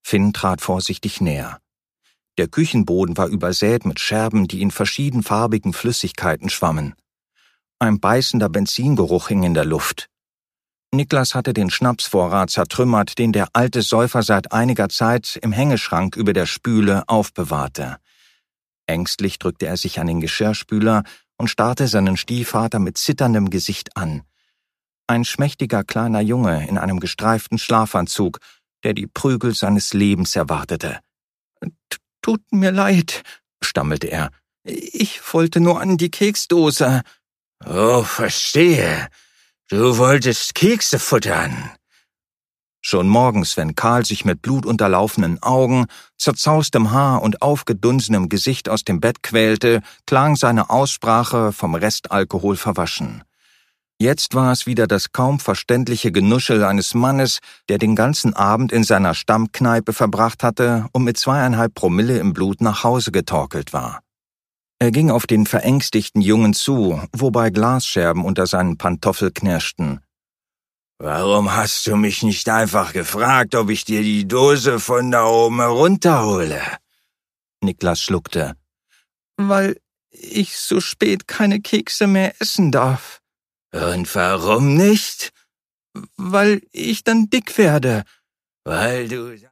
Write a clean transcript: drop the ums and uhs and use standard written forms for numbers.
Finn trat vorsichtig näher. Der Küchenboden war übersät mit Scherben, die in verschiedenfarbigen Flüssigkeiten schwammen. Ein beißender Benzingeruch hing in der Luft. Niklas hatte den Schnapsvorrat zertrümmert, den der alte Säufer seit einiger Zeit im Hängeschrank über der Spüle aufbewahrte. Ängstlich drückte er sich an den Geschirrspüler und starrte seinen Stiefvater mit zitterndem Gesicht an. Ein schmächtiger kleiner Junge in einem gestreiften Schlafanzug, der die Prügel seines Lebens erwartete. »Tut mir leid«, stammelte er. »Ich wollte nur an die Keksdose.« »Oh, verstehe. Du wolltest Kekse futtern.« Schon morgens, wenn Karl sich mit blutunterlaufenen Augen, zerzaustem Haar und aufgedunsenem Gesicht aus dem Bett quälte, klang seine Aussprache vom Restalkohol verwaschen. Jetzt war es wieder das kaum verständliche Genuschel eines Mannes, der den ganzen Abend in seiner Stammkneipe verbracht hatte und mit 2,5 Promille im Blut nach Hause getorkelt war. Er ging auf den verängstigten Jungen zu, wobei Glasscherben unter seinen Pantoffeln knirschten. »Warum hast du mich nicht einfach gefragt, ob ich dir die Dose von da oben herunterhole?« Niklas schluckte. »Weil ich so spät keine Kekse mehr essen darf.« »Und warum nicht?« »Weil ich dann dick werde.« »Weil du